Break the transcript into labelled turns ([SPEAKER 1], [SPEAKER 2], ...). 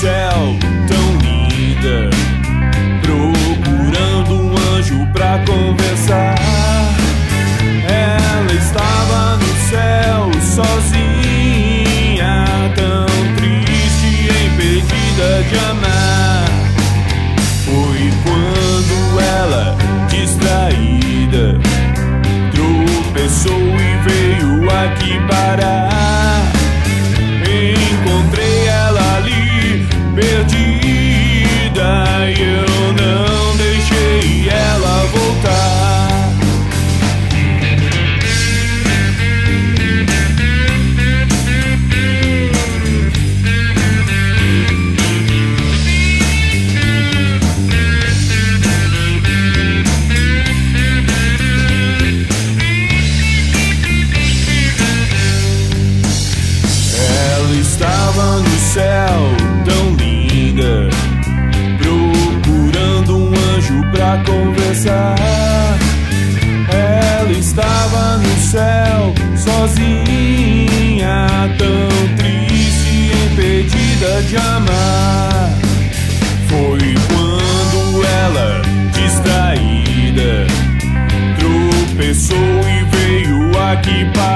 [SPEAKER 1] céu, tão linda, procurando um anjo pra conversar. Ela estava no céu sozinha, tão triste e impedida de amar. Foi quando ela, distraída, tropeçou e veio aqui parar. Encontrei ela ali, perdida, e eu não deixei ela voltar. Estava no céu, tão linda, procurando um anjo pra conversar. Ela estava no céu, sozinha, tão triste e impedida de amar. Foi quando ela, distraída, tropeçou e veio aqui para